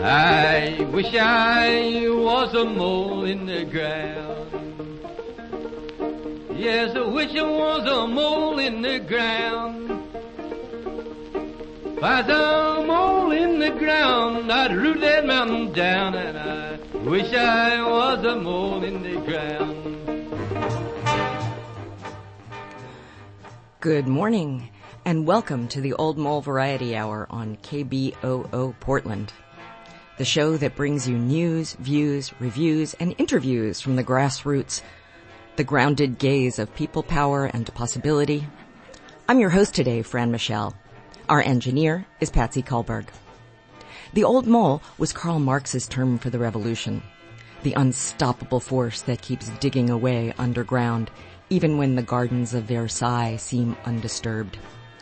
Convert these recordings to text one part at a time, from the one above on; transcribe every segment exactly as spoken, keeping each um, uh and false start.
I wish I was a mole in the ground. Yes, I wish I was a mole in the ground. If I was a mole in the ground, I'd root that mountain down, and I wish I was a mole in the ground. Good morning, and welcome to the Old Mole Variety Hour on K B O O Portland, the show that brings you news, views, reviews, and interviews from the grassroots, the grounded gaze of people power and possibility. I'm your host today, Fran Michelle. Our engineer is Patsy Kullberg. The Old Mole was Karl Marx's term for the revolution, the unstoppable force that keeps digging away underground, even when the gardens of Versailles seem undisturbed.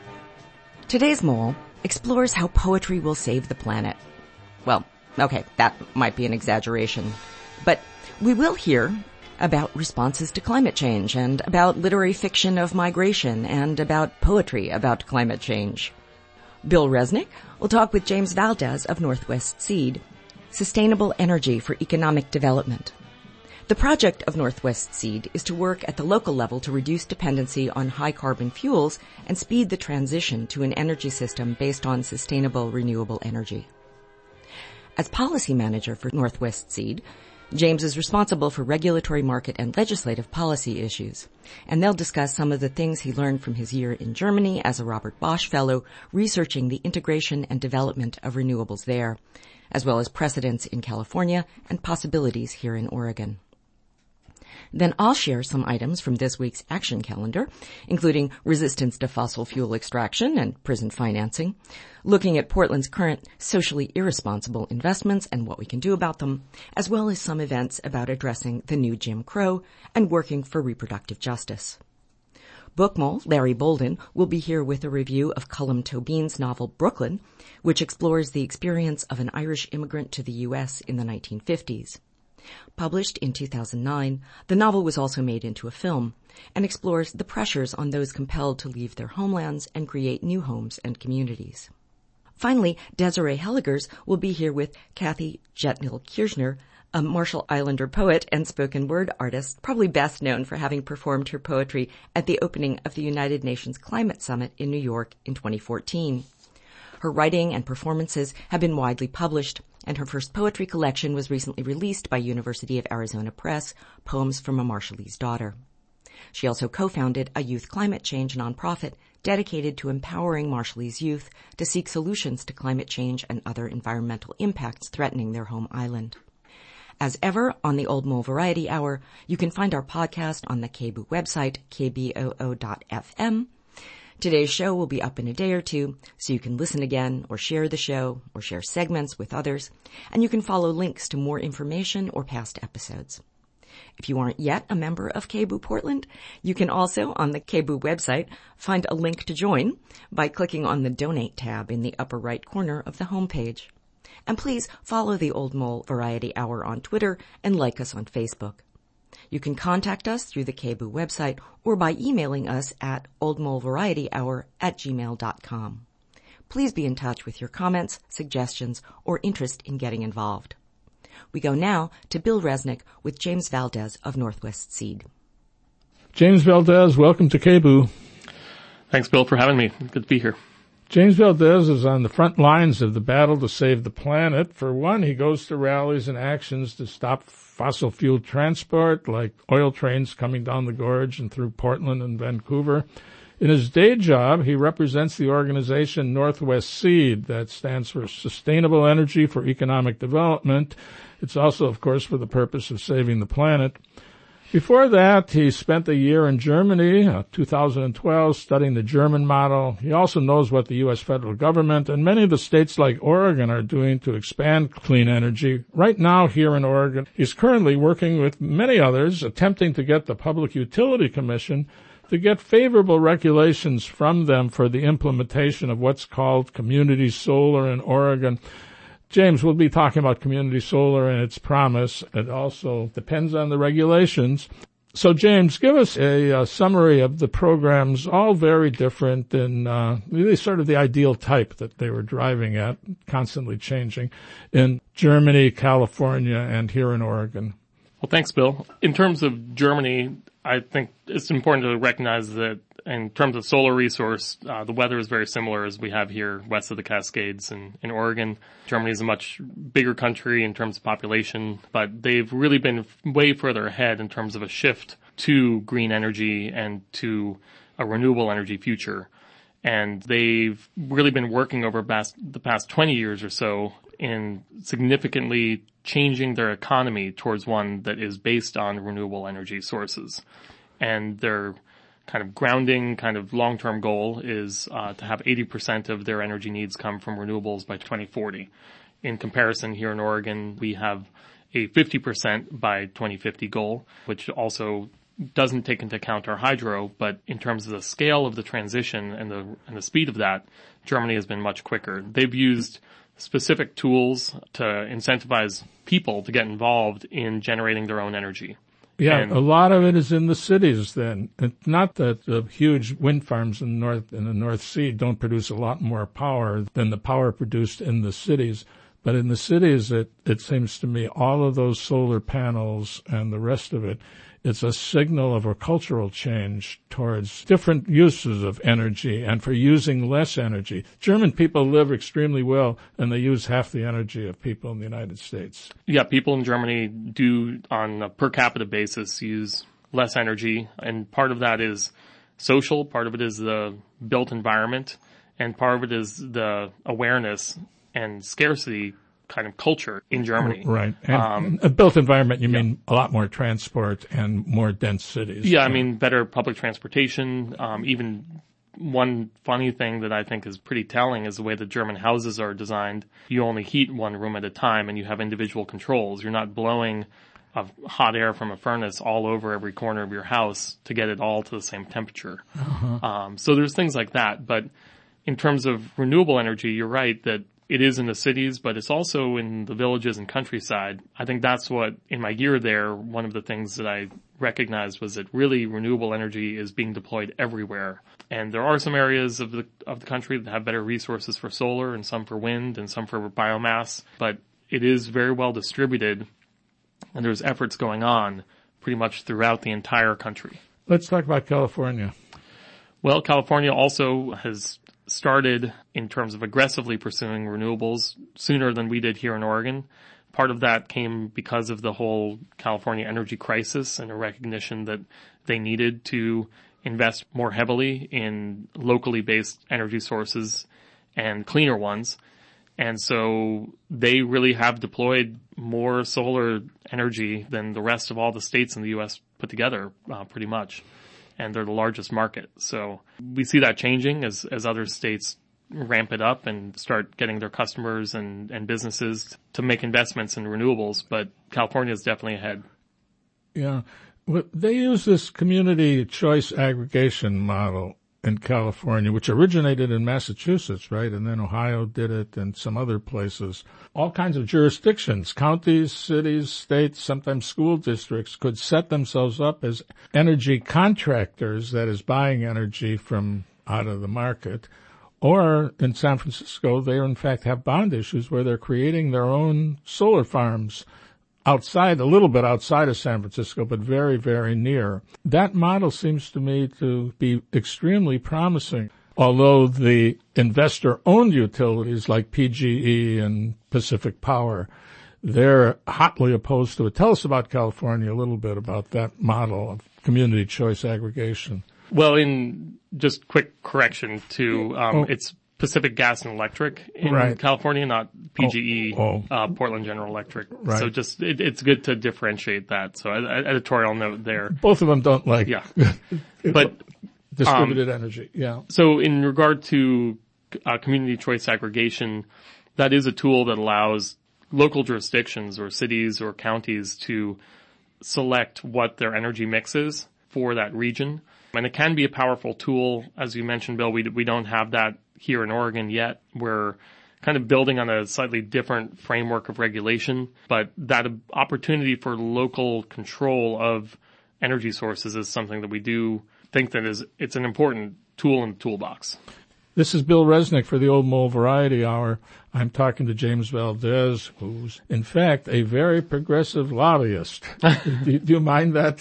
Today's Mole explores how poetry will save the planet. Well, okay, that might be an exaggeration, but we will hear about responses to climate change and about literary fiction of migration and about poetry about climate change. Bill Resnick will talk with James Valdez of Northwest Seed, Sustainable Energy for Economic Development. The project of Northwest Seed is to work at the local level to reduce dependency on high-carbon fuels and speed the transition to an energy system based on sustainable, renewable energy. As policy manager for Northwest Seed, James is responsible for regulatory, market, and legislative policy issues, and they'll discuss some of the things he learned from his year in Germany as a Robert Bosch Fellow, researching the integration and development of renewables there, as well as precedents in California and possibilities here in Oregon. Then I'll share some items from this week's action calendar, including resistance to fossil fuel extraction and prison financing, looking at Portland's current socially irresponsible investments and what we can do about them, as well as some events about addressing the new Jim Crow and working for reproductive justice. Book Mole Larry Bolden will be here with a review of Cullum Tobin's novel Brooklyn, which explores the experience of an Irish immigrant to the U S in the nineteen fifties. Published in two thousand nine, the novel was also made into a film and explores the pressures on those compelled to leave their homelands and create new homes and communities. Finally, Desiree Helligers will be here with Kathy Jetnil-Kirchner, a Marshall Islander poet and spoken word artist, probably best known for having performed her poetry at the opening of the United Nations Climate Summit in New York in twenty fourteen. Her writing and performances have been widely published, and her first poetry collection was recently released by University of Arizona Press, Poems from a Marshallese Daughter. She also co-founded a youth climate change nonprofit dedicated to empowering Marshallese youth to seek solutions to climate change and other environmental impacts threatening their home island. As ever, on the Old Mole Variety Hour, you can find our podcast on the K B O O website, k b o o dot f m. Today's show will be up in a day or two, so you can listen again or share the show or share segments with others, and you can follow links to more information or past episodes. If you aren't yet a member of K B O O Portland, you can also, on the K B O O website, find a link to join by clicking on the Donate tab in the upper right corner of the homepage. And please follow the Old Mole Variety Hour on Twitter and like us on Facebook. You can contact us through the K B O O website or by emailing us at oldmolevarietyhour at gmail dot com. Please be in touch with your comments, suggestions, or interest in getting involved. We go now to Bill Resnick with James Valdez of Northwest Seed. James Valdez, welcome to K B O O. Thanks, Bill, for having me. Good to be here. James Valdez is on the front lines of the battle to save the planet. For one, he goes to rallies and actions to stop fossil fuel transport, like oil trains coming down the gorge and through Portland and Vancouver. In his day job, he represents the organization Northwest Seed, that stands for Sustainable Energy for Economic Development. It's also, of course, for the purpose of saving the planet. Before that, he spent a year in Germany, uh, two thousand twelve, studying the German model. He also knows what the U S federal government and many of the states like Oregon are doing to expand clean energy. Right now, here in Oregon, he's currently working with many others, attempting to get the Public Utility Commission to get favorable regulations from them for the implementation of what's called community solar in Oregon. James, we'll be talking about community solar and its promise. It also depends on the regulations. So, James, give us a, a summary of the programs, all very different and uh, really sort of the ideal type that they were driving at, constantly changing, in Germany, California, and here in Oregon. Well, thanks, Bill. In terms of Germany, I think it's important to recognize that in terms of solar resource, uh, the weather is very similar as we have here west of the Cascades in, in Oregon. Germany is a much bigger country in terms of population, but they've really been way further ahead in terms of a shift to green energy and to a renewable energy future. And they've really been working over past, the past twenty years or so in significantly changing their economy towards one that is based on renewable energy sources. And their kind of grounding, kind of long-term goal is uh, to have eighty percent of their energy needs come from renewables by twenty forty. In comparison, here in Oregon, we have a fifty percent by twenty fifty goal, which also doesn't take into account our hydro, but in terms of the scale of the transition and the and the speed of that, Germany has been much quicker. They've used specific tools to incentivize people to get involved in generating their own energy. Yeah, and a lot of it is in the cities then. It's not that the huge wind farms in the North, in the North Sea don't produce a lot more power than the power produced in the cities. But in the cities, it, it seems to me all of those solar panels and the rest of it, it's a signal of a cultural change towards different uses of energy and for using less energy. German people live extremely well, and they use half the energy of people in the United States. Yeah, people in Germany do, on a per capita basis, use less energy, and part of that is social, part of it is the built environment, and part of it is the awareness and scarcity kind of culture in Germany. Right. And um, a built environment, you yeah. mean a lot more transport and more dense cities. Yeah, I mean, better public transportation. Um, even one funny thing that I think is pretty telling is the way the German houses are designed. You only heat one room at a time and you have individual controls. You're not blowing of hot air from a furnace all over every corner of your house to get it all to the same temperature. Uh-huh. Um, so there's things like that. But in terms of renewable energy, you're right that it is in the cities, but it's also in the villages and countryside. I think that's what, in my year there, one of the things that I recognized was that really renewable energy is being deployed everywhere. And there are some areas of the of the country that have better resources for solar and some for wind and some for biomass, but it is very well distributed, and there's efforts going on pretty much throughout the entire country. Let's talk about California. Well, California also has started in terms of aggressively pursuing renewables sooner than we did here in Oregon. Part of that came because of the whole California energy crisis and a recognition that they needed to invest more heavily in locally based energy sources and cleaner ones. And so they really have deployed more solar energy than the rest of all the states in the U S put together, uh, pretty much. And they're the largest market. So we see that changing as, as other states ramp it up and start getting their customers and, and businesses to make investments in renewables. But California is definitely ahead. Yeah. Well, they use this community choice aggregation model in California, which originated in Massachusetts, right? And then Ohio did it and some other places. All kinds of jurisdictions, counties, cities, states, sometimes school districts could set themselves up as energy contractors, that is buying energy from out of the market. Or in San Francisco, they in fact have bond issues where they're creating their own solar farms outside, a little bit outside of San Francisco, but very, very near. That model seems to me to be extremely promising, although the investor-owned utilities like P G E and Pacific Power, they're hotly opposed to it. Tell us about California, a little bit about that model of community choice aggregation. Well, in just quick correction to, um, oh. it's Pacific Gas and Electric in right. California, not P G E, oh, oh. Uh, Portland General Electric. Right. So just, it, it's good to differentiate that. So uh, editorial note there. Both of them don't like yeah. but distributed um, energy. Yeah. So in regard to uh, community choice aggregation, that is a tool that allows local jurisdictions or cities or counties to select what their energy mix is for that region. And it can be a powerful tool. As you mentioned, Bill, we we don't have that here in Oregon yet. We're kind of building on a slightly different framework of regulation, but that opportunity for local control of energy sources is something that we do think that is, it's an important tool in the toolbox. This is Bill Resnick for the Old Mole Variety Hour. I'm talking to James Valdez, who's, in fact, a very progressive lobbyist. do, do you mind that?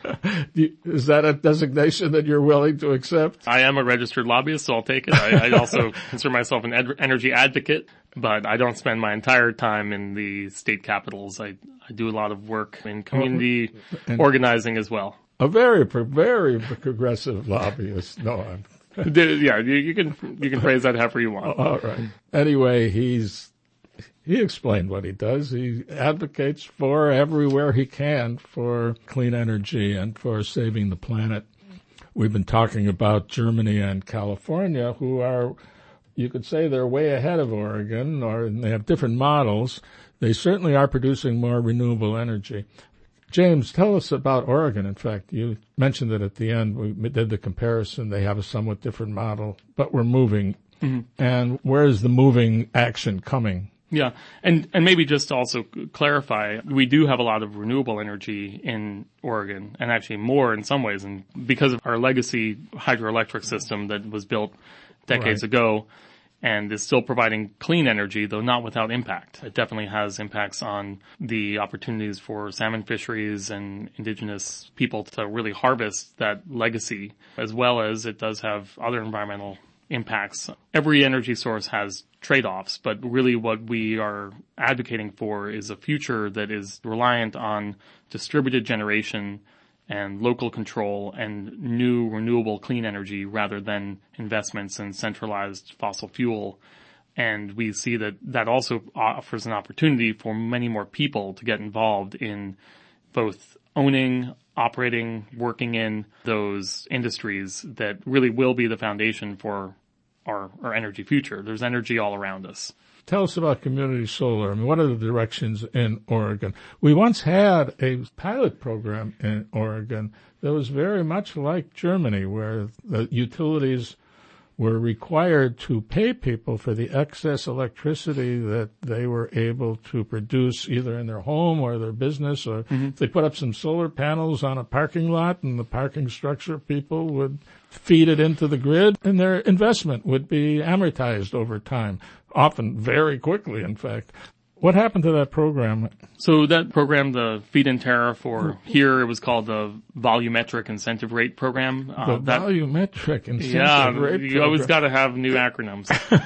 do you, is that a designation that you're willing to accept? I am a registered lobbyist, so I'll take it. I, I also consider myself an ed- energy advocate, but I don't spend my entire time in the state capitals. I, I do a lot of work in community and organizing as well. A very, very progressive lobbyist. No, I'm... Yeah, you, you can you can phrase that however you want. All right. Anyway, he's he explained what he does. He advocates for everywhere he can for clean energy and for saving the planet. We've been talking about Germany and California, who are, you could say, they're way ahead of Oregon, or they have different models. They certainly are producing more renewable energy. James, tell us about Oregon. In fact, you mentioned that at the end. We did the comparison. They have a somewhat different model, but we're moving. Mm-hmm. And where is the moving action coming? Yeah. And, and maybe just to also clarify, we do have a lot of renewable energy in Oregon, and actually more in some ways. And because of our legacy hydroelectric system that was built decades right. ago, and is still providing clean energy, though not without impact. It definitely has impacts on the opportunities for salmon fisheries and indigenous people to really harvest that legacy, as well as it does have other environmental impacts. Every energy source has trade-offs, but really what we are advocating for is a future that is reliant on distributed generation and local control and new renewable clean energy rather than investments in centralized fossil fuel. And we see that that also offers an opportunity for many more people to get involved in both owning, operating, working in those industries that really will be the foundation for our, our energy future. There's energy all around us. Tell us about community solar. I mean, what are the directions in Oregon? We once had a pilot program in Oregon that was very much like Germany, where the utilities were required to pay people for the excess electricity that they were able to produce either in their home or their business, or mm-hmm. if they put up some solar panels on a parking lot and the parking structure people would feed it into the grid, and their investment would be amortized over time, often very quickly, in fact. What happened to that program? So that program, the feed-in tariff, or here it was called the Volumetric Incentive Rate Program. Uh, the that, Volumetric Incentive yeah, Rate Program. You always got to have new acronyms.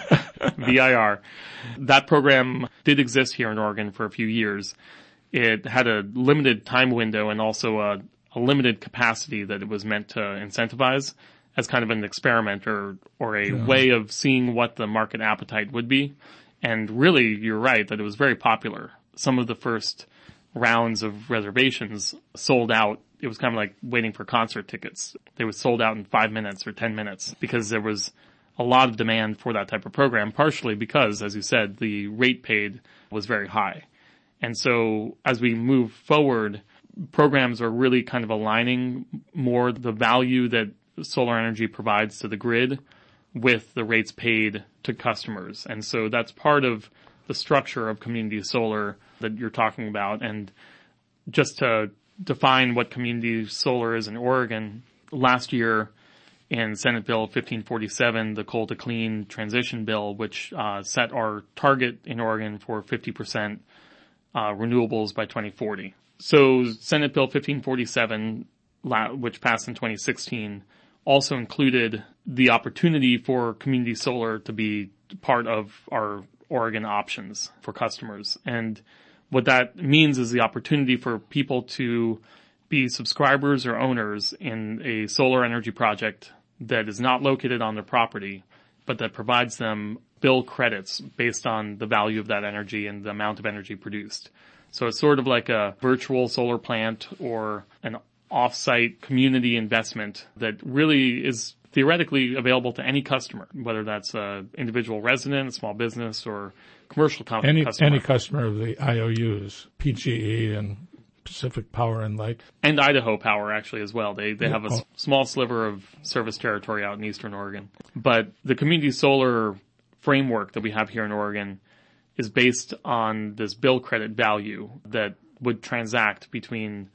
V I R. That program did exist here in Oregon for a few years. It had a limited time window and also a, a limited capacity that it was meant to incentivize as kind of an experiment or, or a yeah. way of seeing what the market appetite would be. And really, you're right that it was very popular. Some of the first rounds of reservations sold out. It was kind of like waiting for concert tickets. They were sold out in five minutes or ten minutes because there was a lot of demand for that type of program, partially because, as you said, the rate paid was very high. And so as we move forward, programs are really kind of aligning more the value that solar energy provides to the grid with the rates paid to customers. And so that's part of the structure of community solar that you're talking about. And just to define what community solar is in Oregon, last year in Senate Bill fifteen forty-seven, the Coal to Clean Transition Bill, which uh, set our target in Oregon for fifty percent uh, renewables by twenty forty. So Senate Bill fifteen forty-seven, which passed in twenty sixteen, also included the opportunity for community solar to be part of our Oregon options for customers. And what that means is the opportunity for people to be subscribers or owners in a solar energy project that is not located on their property, but that provides them bill credits based on the value of that energy and the amount of energy produced. So it's sort of like a virtual solar plant or an off-site community investment that really is theoretically available to any customer, whether that's an individual resident, a small business, or commercial com- any, customer. Any customer of the I O Us, P G E and Pacific Power and Light. And Idaho Power, actually, as well. They they have a s- small sliver of service territory out in eastern Oregon. But the community solar framework that we have here in Oregon is based on this bill credit value that would transact between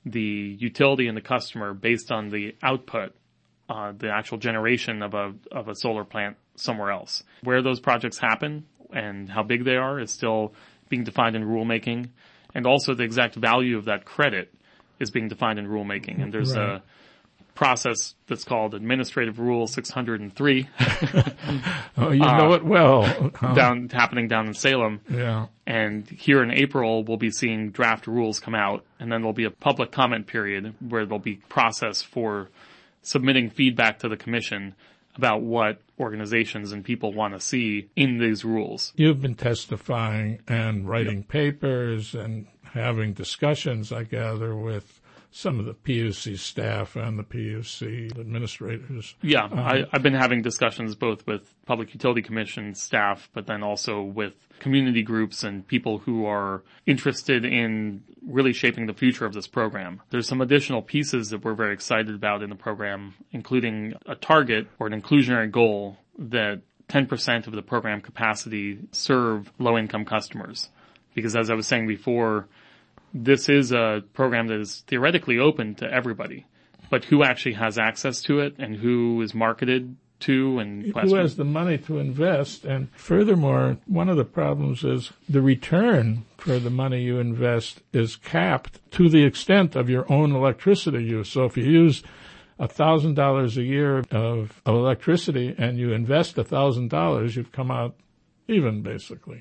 the utility and the customer based on the output, uh, the actual generation of a, of a solar plant somewhere else. Where those projects happen and how big they are is still being defined in rulemaking. And also the exact value of that credit is being defined in rulemaking. And there's right. a process that's called Administrative Rule six hundred three. Oh, you know uh, it well. Huh? Down, happening down in Salem. Yeah. And here in April, we'll be seeing draft rules come out, and then there'll be a public comment period where there'll be process for submitting feedback to the commission about what organizations and people want to see in these rules. You've been testifying and writing yep. papers and having discussions, I gather, with some of the P U C staff and the P U C administrators. Yeah, um, I, I've been having discussions both with Public Utility Commission staff, but then also with community groups and people who are interested in really shaping the future of this program. There's some additional pieces that we're very excited about in the program, including a target or an inclusionary goal that ten percent of the program capacity serve low-income customers. Because as I was saying before, this is a program that is theoretically open to everybody, but who actually has access to it and who is marketed to and who has the money to invest. And furthermore, one of the problems is the return for the money you invest is capped to the extent of your own electricity use. So if you use a thousand dollars a year of, of electricity and you invest a thousand dollars, you've come out even, basically.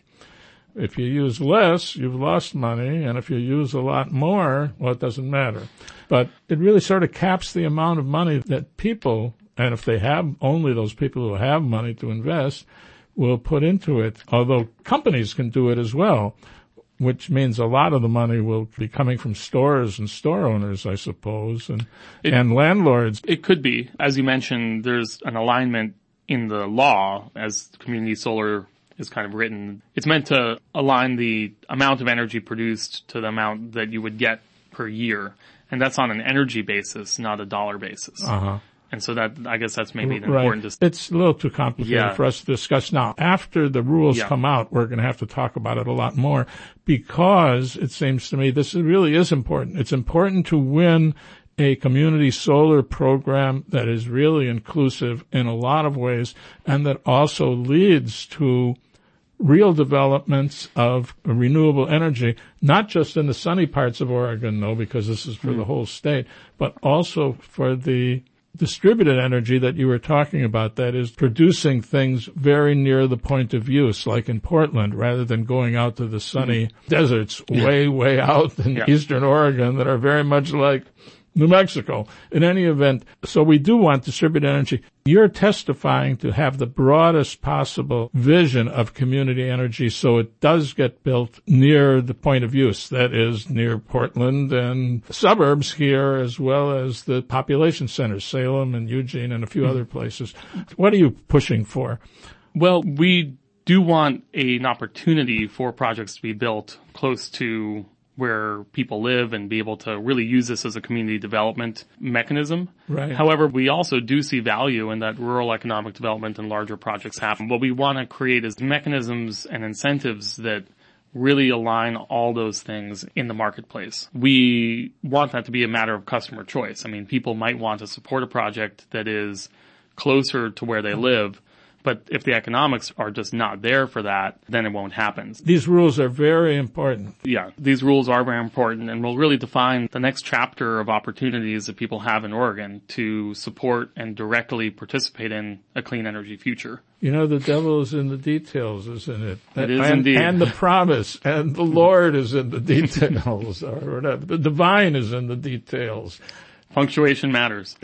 If you use less, you've lost money, and if you use a lot more, well, it doesn't matter. But it really sort of caps the amount of money that people, and if they have only those people who have money to invest, will put into it, although companies can do it as well, which means a lot of the money will be coming from stores and store owners, I suppose, and, it, and landlords. It could be. As you mentioned, there's an alignment in the law as community solar is kind of written. It's meant to align the amount of energy produced to the amount that you would get per year. And that's on an energy basis, not a dollar basis. Uh-huh. And so that, I guess that's maybe an right. important distinction. It's a little too complicated yeah. for us to discuss now. After the rules yeah. come out, we're going to have to talk about it a lot more because it seems to me this really is important. It's important to win a community solar program that is really inclusive in a lot of ways and that also leads to real developments of renewable energy, not just in the sunny parts of Oregon, though, because this is for mm. the whole state, but also for the distributed energy that you were talking about, that is producing things very near the point of use, like in Portland, rather than going out to the sunny mm. deserts way, way out in yeah. eastern Oregon that are very much like New Mexico. In any event, so we do want distributed energy. You're testifying to have the broadest possible vision of community energy so it does get built near the point of use, that is near Portland and suburbs here as well as the population centers, Salem and Eugene and a few mm-hmm. other places. What are you pushing for? Well, we do want a, an opportunity for projects to be built close to where people live and be able to really use this as a community development mechanism. Right. However, we also do see value in that rural economic development and larger projects happen. What we want to create is mechanisms and incentives that really align all those things in the marketplace. We want that to be a matter of customer choice. I mean, people might want to support a project that is closer to where they live, but if the economics are just not there for that, then it won't happen. These rules are very important. Yeah, these rules are very important and will really define the next chapter of opportunities that people have in Oregon to support and directly participate in a clean energy future. You know, the devil is in the details, isn't it? It is and, indeed. And the promise, and the Lord is in the details, or whatever. The divine is in the details. Punctuation matters.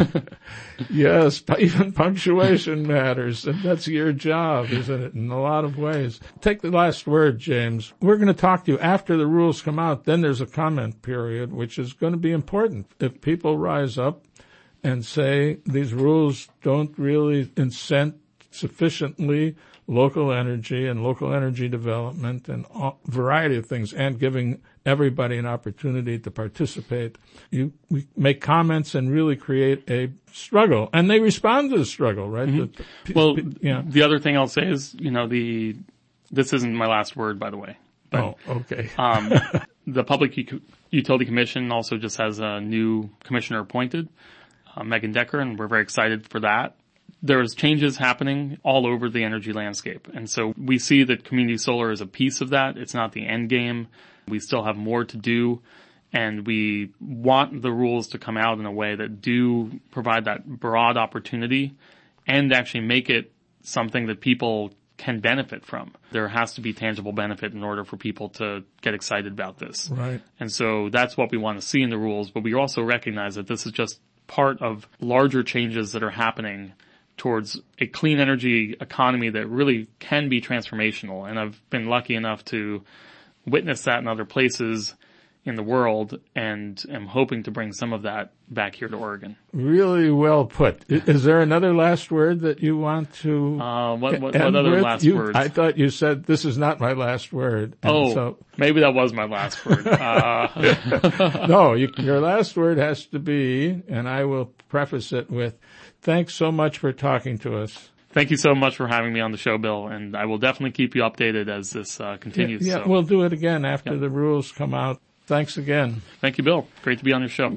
Yes, even punctuation matters. And that's your job, isn't it, in a lot of ways. Take the last word, James. We're going to talk to you after the rules come out. Then there's a comment period, which is going to be important. If people rise up and say these rules don't really incent sufficiently local energy and local energy development and a variety of things, and giving everybody an opportunity to participate. You we make comments and really create a struggle, and they respond to the struggle, right? Mm-hmm. The, well, yeah. The other thing I'll say is, you know, the this isn't my last word, by the way. But, oh, okay. um, The Public U- Utility Commission also just has a new commissioner appointed, uh, Megan Decker, and we're very excited for that. There's changes happening all over the energy landscape. And so we see that community solar is a piece of that. It's not the end game. We still have more to do. And we want the rules to come out in a way that do provide that broad opportunity and actually make it something that people can benefit from. There has to be tangible benefit in order for people to get excited about this. Right. And so that's what we want to see in the rules. But we also recognize that this is just part of larger changes that are happening towards a clean energy economy that really can be transformational. And I've been lucky enough to witness that in other places in the world, and am hoping to bring some of that back here to Oregon. Really well put. Is there another last word that you want to uh, what, what, end what other with? last you, words? I thought you said, this is not my last word. And oh, so, maybe that was my last word. Uh, no, you, your last word has to be, and I will preface it with, thanks so much for talking to us. Thank you so much for having me on the show, Bill, and I will definitely keep you updated as this uh, continues. Yeah, yeah so. We'll do it again after yeah. the rules come out. Thanks again. Thank you, Bill. Great to be on your show.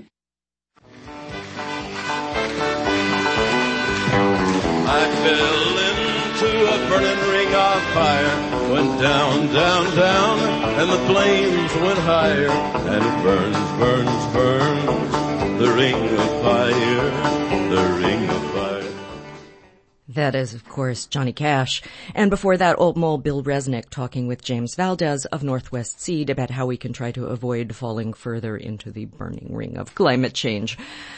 I fell into a burning ring of fire, went down, down, down, and the flames went higher, and it burns, burns, burns, the ring of fire, the ring of fire. That is, of course, Johnny Cash. And before that, Old Mole Bill Resnick talking with James Valdez of Northwest Seed about how we can try to avoid falling further into the burning ring of climate change.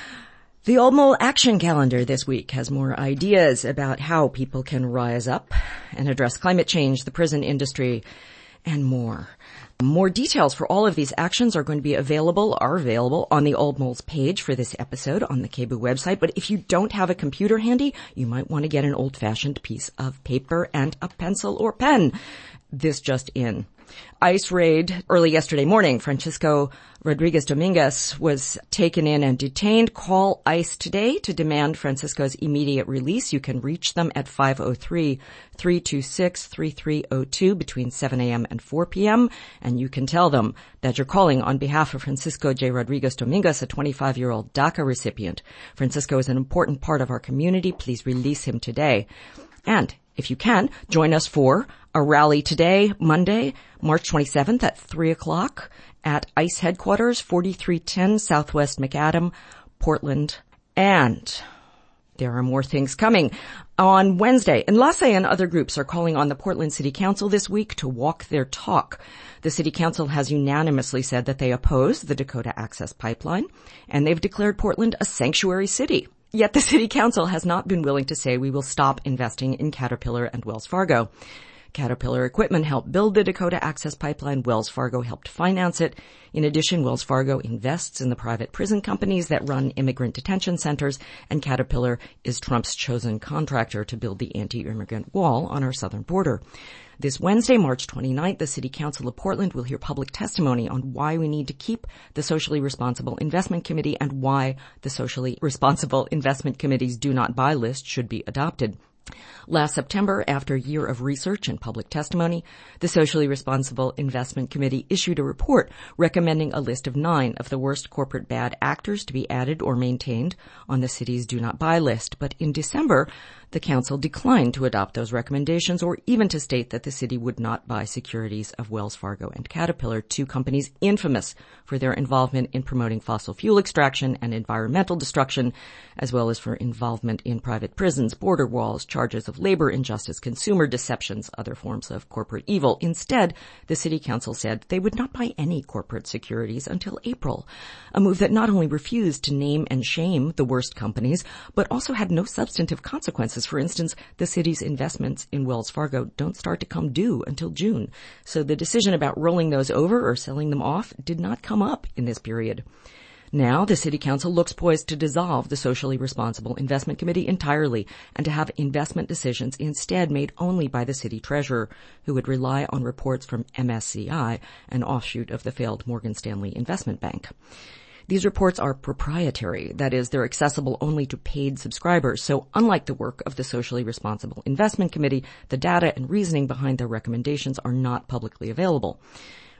The Old Mole Action Calendar this week has more ideas about how people can rise up and address climate change, the prison industry, and more. More details for all of these actions are going to be available, are available on the Old Moles page for this episode on the K B O O website. But if you don't have a computer handy, you might want to get an old-fashioned piece of paper and a pencil or pen. This just in. ICE raid early yesterday morning. Francisco Rodriguez Dominguez was taken in and detained. Call ICE today to demand Francisco's immediate release. You can reach them at five oh three, three two six, three three oh two between seven a.m. and four p.m. And you can tell them that you're calling on behalf of Francisco J. Rodriguez Dominguez, a twenty-five-year-old DACA recipient. Francisco is an important part of our community. Please release him today. And if you can, join us for a rally today, Monday, March twenty-seventh at three o'clock at ICE headquarters, forty-three ten Southwest McAdam, Portland. And there are more things coming. On Wednesday, Enlace and other groups are calling on the Portland City Council this week to walk their talk. The City Council has unanimously said that they oppose the Dakota Access Pipeline, and they've declared Portland a sanctuary city. Yet the City Council has not been willing to say we will stop investing in Caterpillar and Wells Fargo. Caterpillar Equipment helped build the Dakota Access Pipeline. Wells Fargo helped finance it. In addition, Wells Fargo invests in the private prison companies that run immigrant detention centers, and Caterpillar is Trump's chosen contractor to build the anti-immigrant wall on our southern border. This Wednesday, March twenty-ninth, the City Council of Portland will hear public testimony on why we need to keep the Socially Responsible Investment Committee and why the Socially Responsible Investment Committee's Do Not Buy list should be adopted. Last September, after a year of research and public testimony, the Socially Responsible Investment Committee issued a report recommending a list of nine of the worst corporate bad actors to be added or maintained on the city's Do Not Buy list. But in December, the council declined to adopt those recommendations or even to state that the city would not buy securities of Wells Fargo and Caterpillar, two companies infamous for their involvement in promoting fossil fuel extraction and environmental destruction, as well as for involvement in private prisons, border walls, charges of labor injustice, consumer deceptions, other forms of corporate evil. Instead, the city council said they would not buy any corporate securities until April, a move that not only refused to name and shame the worst companies, but also had no substantive consequences. For instance, the city's investments in Wells Fargo don't start to come due until June, so the decision about rolling those over or selling them off did not come up in this period. Now, the City Council looks poised to dissolve the Socially Responsible Investment Committee entirely and to have investment decisions instead made only by the city treasurer, who would rely on reports from M S C I, an offshoot of the failed Morgan Stanley Investment Bank. These reports are proprietary. That is, they're accessible only to paid subscribers. So unlike the work of the Socially Responsible Investment Committee, the data and reasoning behind their recommendations are not publicly available.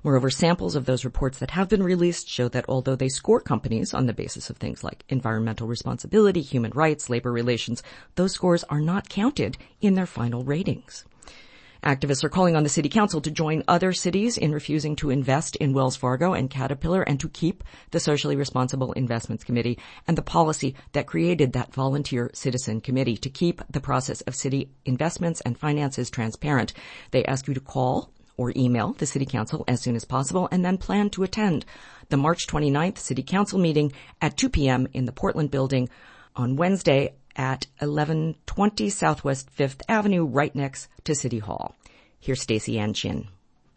Moreover, samples of those reports that have been released show that although they score companies on the basis of things like environmental responsibility, human rights, labor relations, those scores are not counted in their final ratings. Activists are calling on the city council to join other cities in refusing to invest in Wells Fargo and Caterpillar and to keep the Socially Responsible Investments Committee and the policy that created that volunteer citizen committee to keep the process of city investments and finances transparent. They ask you to call or email the city council as soon as possible and then plan to attend the March twenty-ninth city council meeting at two p.m. in the Portland building on Wednesday at eleven twenty Southwest fifth Avenue, right next to City Hall. Here's Stacey Ann Chin.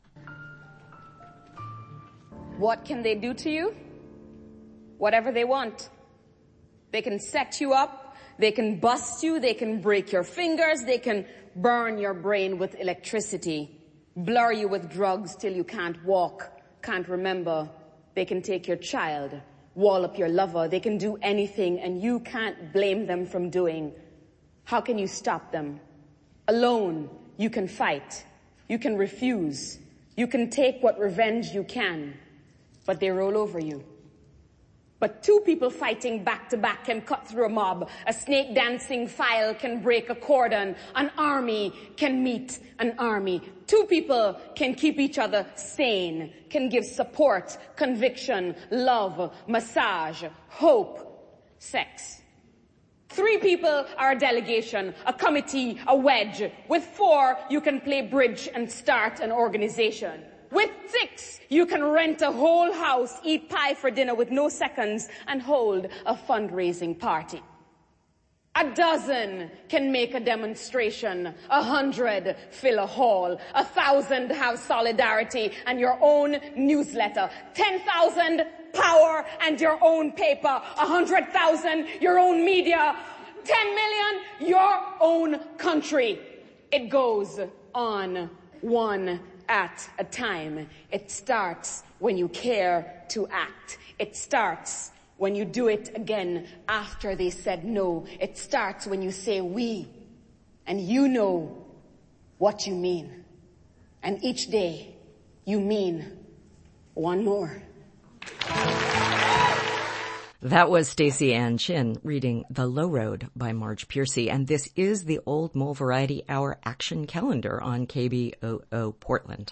What can they do to you? Whatever they want. They can set you up, they can bust you, they can break your fingers, they can burn your brain with electricity, blur you with drugs till you can't walk, can't remember. They can take your child, wall up your lover. They can do anything and you can't blame them from doing. How can you stop them? Alone, you can fight. You can refuse. You can take what revenge you can. But they roll over you. But two people fighting back to back can cut through a mob. A snake dancing file can break a cordon. An army can meet an army. Two people can keep each other sane, can give support, conviction, love, massage, hope, sex. Three people are a delegation, a committee, a wedge. With four, you can play bridge and start an organization. With six, you can rent a whole house, eat pie for dinner with no seconds, and hold a fundraising party. A dozen can make a demonstration. A hundred fill a hall. A thousand have solidarity and your own newsletter. Ten thousand power and your own paper. A hundred thousand your own media. Ten million your own country. It goes on, one at a time. It starts when you care to act. It starts when you do it again after they said no. It starts when you say we, and you know what you mean. And each day you mean one more. That was Stacey Ann Chin reading The Low Road by Marge Piercy, and this is the Old Mole Variety Hour action calendar on K B O O Portland.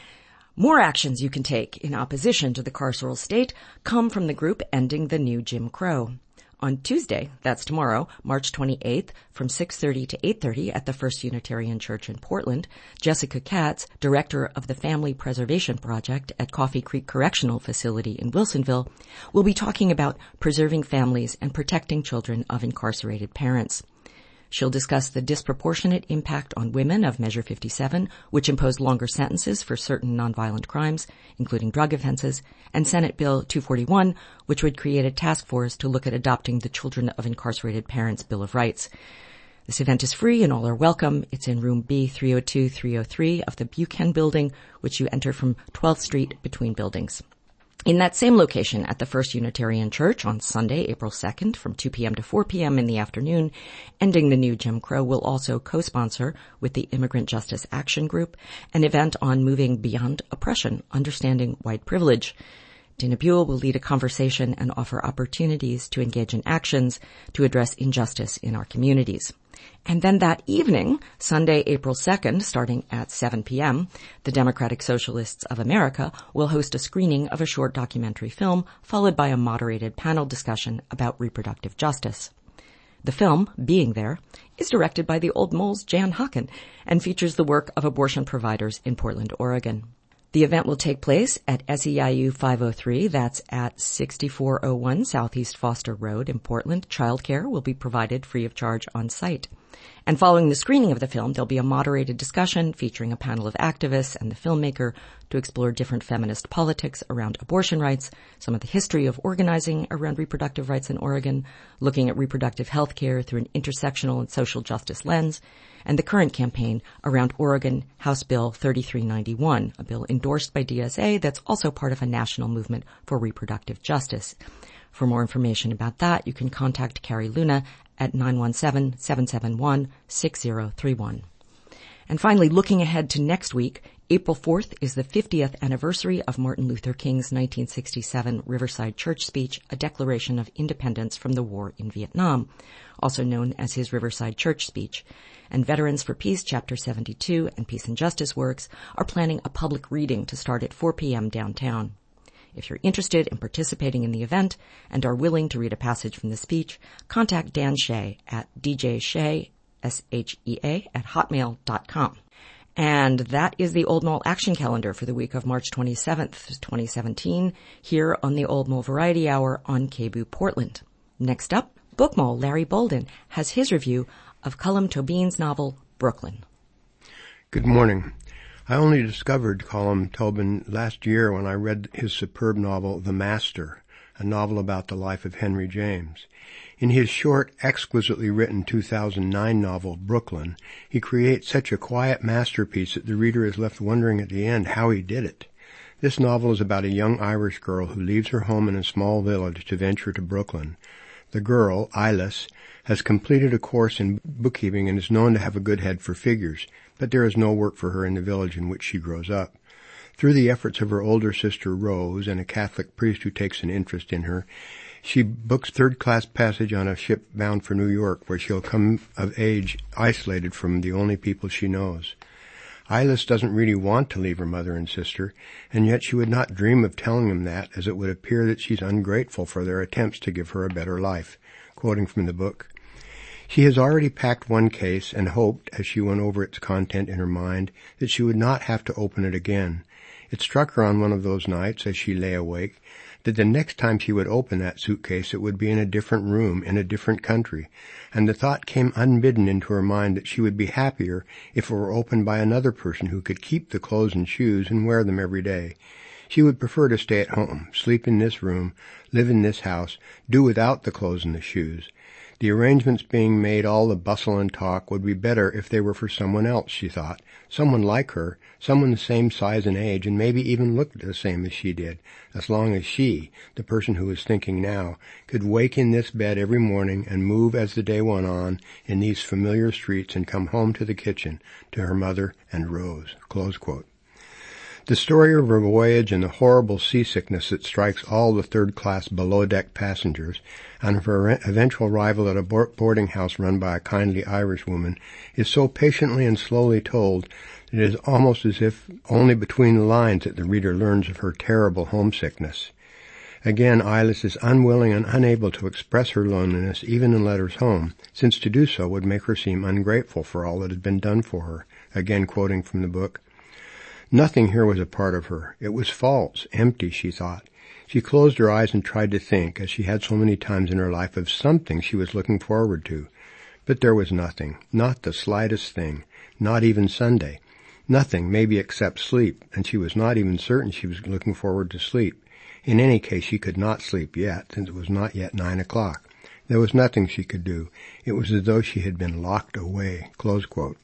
More actions you can take in opposition to the carceral state come from the group Ending the New Jim Crow. On Tuesday, that's tomorrow, March twenty-eighth, from six thirty to eight thirty at the First Unitarian Church in Portland, Jessica Katz, director of the Family Preservation Project at Coffee Creek Correctional Facility in Wilsonville, will be talking about preserving families and protecting children of incarcerated parents. She'll discuss the disproportionate impact on women of Measure fifty-seven, which imposed longer sentences for certain nonviolent crimes, including drug offenses, and Senate Bill two forty-one, which would create a task force to look at adopting the Children of Incarcerated Parents Bill of Rights. This event is free and all are welcome. It's in room B three oh two three oh three of the Buchan Building, which you enter from twelfth Street between buildings. In that same location at the First Unitarian Church on Sunday, April second, from two p.m. to four p.m. in the afternoon, Ending the New Jim Crow will also co-sponsor with the Immigrant Justice Action Group an event on moving beyond oppression, understanding white privilege. Dana Buell will lead a conversation and offer opportunities to engage in actions to address injustice in our communities. And then that evening, Sunday, April second, starting at seven p.m., the Democratic Socialists of America will host a screening of a short documentary film, followed by a moderated panel discussion about reproductive justice. The film, Being There, is directed by the Old Mole's Jan Hocken and features the work of abortion providers in Portland, Oregon. The event will take place at S E I U five oh three, that's at sixty-four oh one Southeast Foster Road in Portland. Childcare will be provided free of charge on site. And following the screening of the film, there'll be a moderated discussion featuring a panel of activists and the filmmaker to explore different feminist politics around abortion rights, some of the history of organizing around reproductive rights in Oregon, looking at reproductive health care through an intersectional and social justice lens, and the current campaign around Oregon House Bill thirty-three ninety-one, a bill endorsed by D S A that's also part of a national movement for reproductive justice. For more information about that, you can contact Carrie Luna at nine one seven, seven seven one, six zero three one. And finally, looking ahead to next week, April fourth is the fiftieth anniversary of Martin Luther King's nineteen sixty-seven Riverside Church speech, A Declaration of Independence from the War in Vietnam, also known as his Riverside Church speech. And Veterans for Peace Chapter seventy-two and Peace and Justice Works are planning a public reading to start at four p.m. downtown. If you're interested in participating in the event and are willing to read a passage from the speech, contact Dan Shea at d j shea, S H E A, at hotmail dot com. And that is the Old Mall Action Calendar for the week of March twenty-seventh, twenty seventeen, here on the Old Mall Variety Hour on K B O O Portland. Next up, Book Mall Larry Bolden has his review of Colm Tóibín's novel, Brooklyn. Good morning. I only discovered Colm Tóibín last year when I read his superb novel, The Master, a novel about the life of Henry James. In his short, exquisitely written two thousand nine novel, Brooklyn, he creates such a quiet masterpiece that the reader is left wondering at the end how he did it. This novel is about a young Irish girl who leaves her home in a small village to venture to Brooklyn. The girl, Eilis, has completed a course in bookkeeping and is known to have a good head for figures, but there is no work for her in the village in which she grows up. Through the efforts of her older sister Rose and a Catholic priest who takes an interest in her, she books third-class passage on a ship bound for New York, where she'll come of age isolated from the only people she knows. Eilis doesn't really want to leave her mother and sister, and yet she would not dream of telling them that, as it would appear that she's ungrateful for their attempts to give her a better life. Quoting from the book, "She has already packed one case and hoped, as she went over its content in her mind, that she would not have to open it again. It struck her on one of those nights, as she lay awake, that the next time she would open that suitcase it would be in a different room, in a different country, and the thought came unbidden into her mind that she would be happier if it were opened by another person who could keep the clothes and shoes and wear them every day. She would prefer to stay at home, sleep in this room, live in this house, do without the clothes and the shoes. The arrangements being made, all the bustle and talk, would be better if they were for someone else, she thought, someone like her, someone the same size and age, and maybe even looked the same as she did, as long as she, the person who was thinking now, could wake in this bed every morning and move as the day went on in these familiar streets and come home to the kitchen, to her mother and Rose." Close quote. The story of her voyage and the horrible seasickness that strikes all the third-class below-deck passengers, and of her eventual arrival at a boarding house run by a kindly Irish woman, is so patiently and slowly told that it is almost as if only between the lines that the reader learns of her terrible homesickness. Again, Eilis is unwilling and unable to express her loneliness even in letters home, since to do so would make her seem ungrateful for all that had been done for her. Again quoting from the book, "Nothing here was a part of her. It was false, empty," she thought. She closed her eyes and tried to think, as she had so many times in her life, of something she was looking forward to. But there was nothing, not the slightest thing, not even Sunday. Nothing, maybe, except sleep, and she was not even certain she was looking forward to sleep. In any case, she could not sleep yet, since it was not yet nine o'clock. There was nothing she could do. It was as though she had been locked away. Close quote.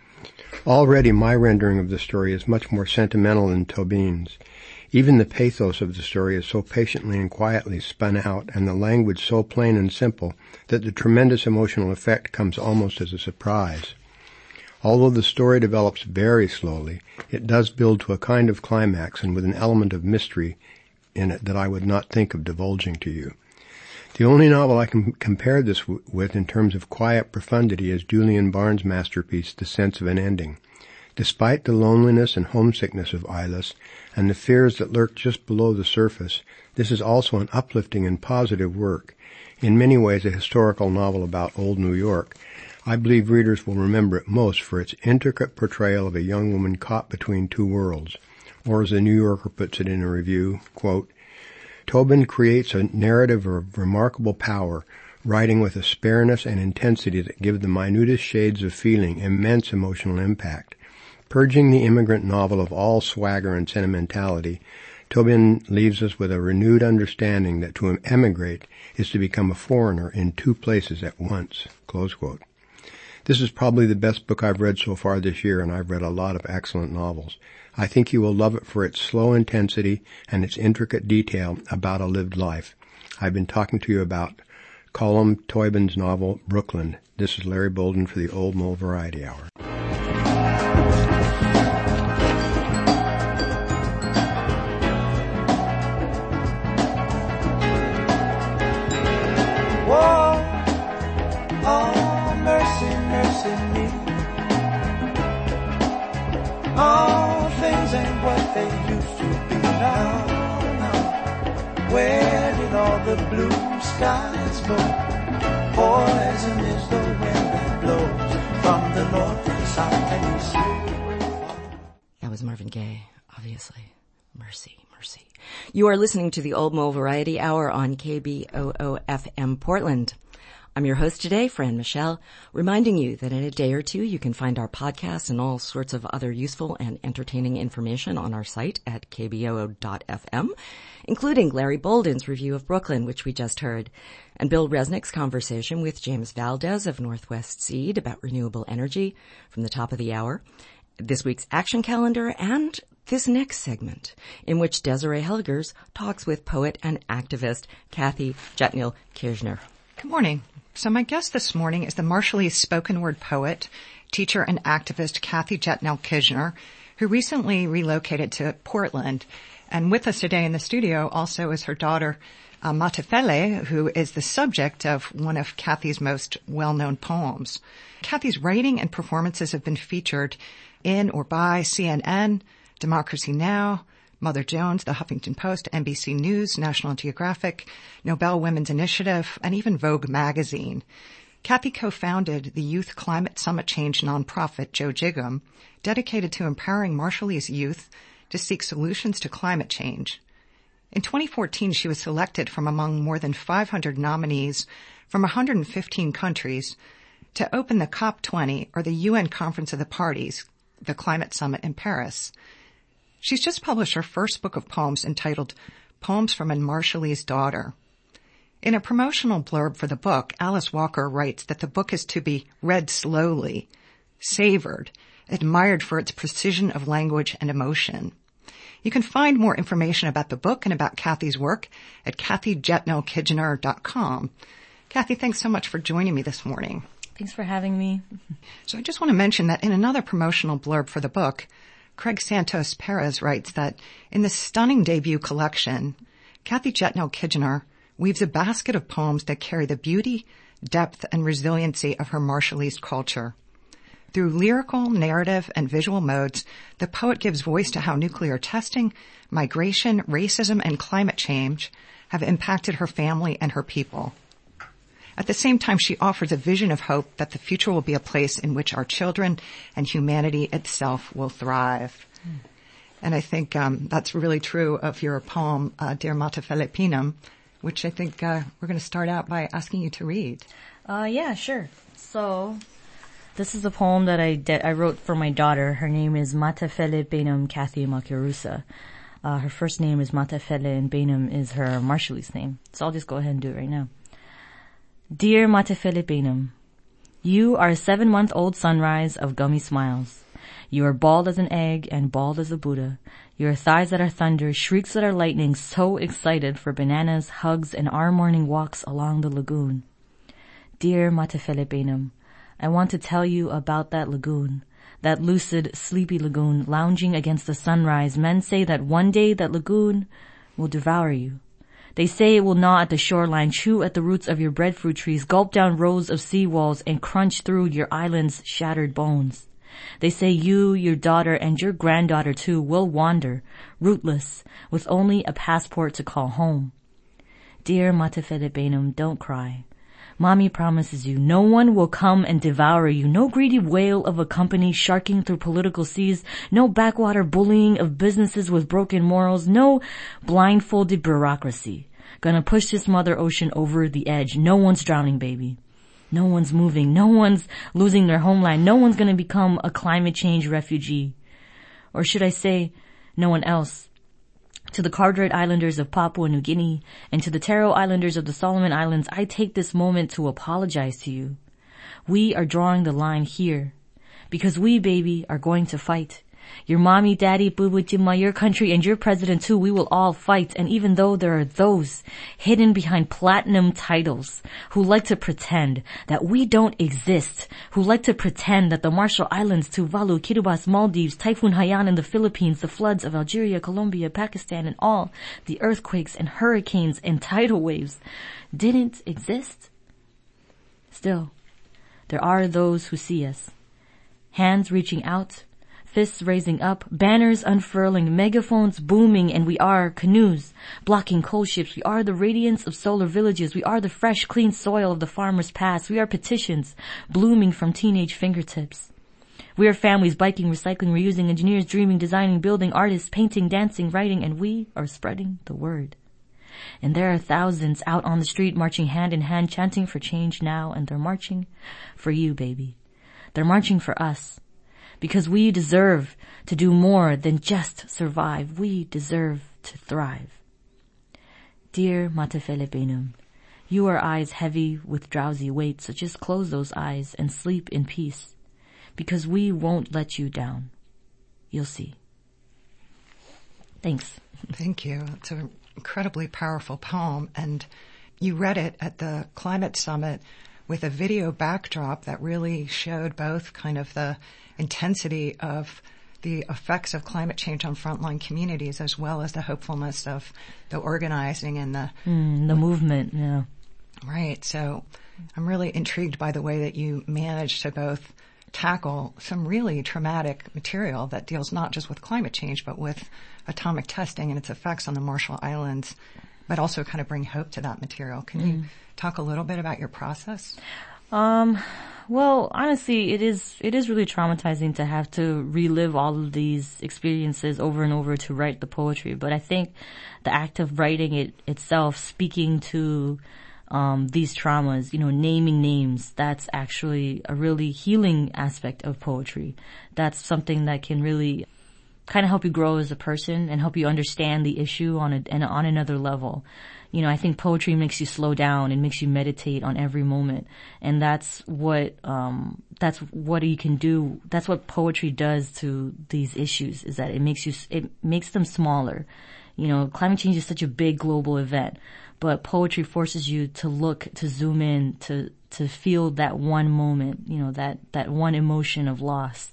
Already my rendering of the story is much more sentimental than Tóibín's. Even the pathos of the story is so patiently and quietly spun out, and the language so plain and simple, that the tremendous emotional effect comes almost as a surprise. Although the story develops very slowly, it does build to a kind of climax and with an element of mystery in it that I would not think of divulging to you. The only novel I can compare this w- with in terms of quiet profundity is Julian Barnes' masterpiece, The Sense of an Ending. Despite the loneliness and homesickness of Eilis and the fears that lurk just below the surface, this is also an uplifting and positive work. In many ways a historical novel about old New York. I believe readers will remember it most for its intricate portrayal of a young woman caught between two worlds. Or as the New Yorker puts it in a review, quote, "Tóibín creates a narrative of remarkable power, writing with a spareness and intensity that give the minutest shades of feeling immense emotional impact. Purging the immigrant novel of all swagger and sentimentality, Tóibín leaves us with a renewed understanding that to emigrate is to become a foreigner in two places at once." Close quote. This is probably the best book I've read so far this year, and I've read a lot of excellent novels. I think you will love it for its slow intensity and its intricate detail about a lived life. I've been talking to you about Colm Tóibín's novel, Brooklyn. This is Larry Bolden for the Old Mole Variety Hour. All things ain't what they used to be now, now. Where did all the blue skies go? Poison is the wind that blows from the north and south and east. That was Marvin Gaye, obviously. Mercy, mercy. You are listening to the Old Mole Variety Hour on K B O O F M Portland. I'm your host today, Fran Michelle, reminding you that in a day or two you can find our podcast and all sorts of other useful and entertaining information on our site at K B O O dot F M, including Larry Bolden's review of Brooklyn, which we just heard, and Bill Resnick's conversation with James Valdez of Northwest Seed about renewable energy from the top of the hour, this week's action calendar, and this next segment, in which Desiree Helgers talks with poet and activist Kathy Jetnil-Kirchner. Good morning. So my guest this morning is the Marshallese spoken word poet, teacher, and activist Kathy Jetnil-Kirchner, who recently relocated to Portland. And with us today in the studio also is her daughter, uh, Matefele, who is the subject of one of Kathy's most well-known poems. Kathy's writing and performances have been featured in or by C N N, Democracy Now!, Mother Jones, The Huffington Post, N B C News, National Geographic, Nobel Women's Initiative, and even Vogue magazine. Kathy co-founded the Youth Climate Summit Change nonprofit, Joe Jiggum, dedicated to empowering Marshallese youth to seek solutions to climate change. In twenty fourteen, she was selected from among more than five hundred nominees from one hundred fifteen countries to open the COP twenty, or the U N Conference of the Parties, the climate summit in Paris. She's just published her first book of poems entitled Poems from a Marshallese Daughter. In a promotional blurb for the book, Alice Walker writes that the book is to be read slowly, savored, admired for its precision of language and emotion. You can find more information about the book and about Kathy's work at Kathy Jetnil Kirchner dot com. Kathy, thanks so much for joining me this morning. Thanks for having me. So I just want to mention that in another promotional blurb for the book, Craig Santos Perez writes that in this stunning debut collection, Kathy Jetnil-Kirchner weaves a basket of poems that carry the beauty, depth, and resiliency of her Marshallese culture. Through lyrical, narrative, and visual modes, the poet gives voice to how nuclear testing, migration, racism, and climate change have impacted her family and her people. At the same time, she offers a vision of hope that the future will be a place in which our children and humanity itself will thrive. Mm. And I think um, that's really true of your poem, uh, Dear Matefele Pinam, which I think uh, we're going to start out by asking you to read. Uh, yeah, sure. So this is a poem that I de- I wrote for my daughter. Her name is Matefele Pinam Kathy Makirusa. Uh, her first name is Matefele, and Pinam is her Marshallese name. So I'll just go ahead and do it right now. Dear Matefele Pinam, you are a seven-month-old sunrise of gummy smiles. You are bald as an egg and bald as a Buddha. Your thighs that are thunder, shrieks that are lightning, so excited for bananas, hugs, and our morning walks along the lagoon. Dear Matefele Pinam, I want to tell you about that lagoon, that lucid, sleepy lagoon lounging against the sunrise. Men say that one day that lagoon will devour you. They say it will gnaw at the shoreline, chew at the roots of your breadfruit trees, gulp down rows of seawalls, and crunch through your island's shattered bones. They say you, your daughter, and your granddaughter too will wander, rootless, with only a passport to call home. Dear Matefele Pinam, don't cry. Mommy promises you no one will come and devour you. No greedy whale of a company sharking through political seas. No backwater bullying of businesses with broken morals. No blindfolded bureaucracy. Gonna push this mother ocean over the edge. No one's drowning, baby. No one's moving. No one's losing their homeland. No one's gonna become a climate change refugee. Or should I say, no one else. To the Carteret Islanders of Papua New Guinea and to the Taro Islanders of the Solomon Islands, I take this moment to apologize to you. We are drawing the line here because we, baby, are going to fight. Your mommy, daddy, boo-boo, Jimma, your country, and your president too, we will all fight. And even though there are those hidden behind platinum titles who like to pretend that we don't exist, who like to pretend that the Marshall Islands, Tuvalu, Kiribati, Maldives, Typhoon Haiyan in the Philippines, the floods of Algeria, Colombia, Pakistan, and all the earthquakes and hurricanes and tidal waves didn't exist. Still, there are those who see us. Hands reaching out, fists raising up, banners unfurling, megaphones booming, and we are canoes blocking coal ships. We are the radiance of solar villages. We are the fresh, clean soil of the farmer's past. We are petitions blooming from teenage fingertips. We are families biking, recycling, reusing, engineers dreaming, designing, building, artists painting, dancing, writing, and we are spreading the word. And there are thousands out on the street marching hand in hand, chanting for change now, and they're marching for you, baby. They're marching for us. Because we deserve to do more than just survive. We deserve to thrive. Dear Matafele Benum, you are eyes heavy with drowsy weight, so just close those eyes and sleep in peace. Because we won't let you down. You'll see. Thanks. Thank you. It's an incredibly powerful poem, and you read it at the Climate Summit with a video backdrop that really showed both kind of the intensity of the effects of climate change on frontline communities as well as the hopefulness of the organizing and the mm, the movement. Yeah, right. So I'm really intrigued by the way that you managed to both tackle some really traumatic material that deals not just with climate change but with atomic testing and its effects on the Marshall Islands, but also kind of bring hope to that material. Can mm. you talk a little bit about your process? Um, well, honestly, it is, it is really traumatizing to have to relive all of these experiences over and over to write the poetry. But I think the act of writing it itself, speaking to, um, these traumas, you know, naming names, that's actually a really healing aspect of poetry. That's something that can really kind of help you grow as a person and help you understand the issue on a, and on another level. You know, I think poetry makes you slow down and makes you meditate on every moment. And that's what, um, that's what you can do. That's what poetry does to these issues, is that it makes you, it makes them smaller. You know, climate change is such a big global event, but poetry forces you to look, to zoom in, to, to feel that one moment, you know, that, that one emotion of loss.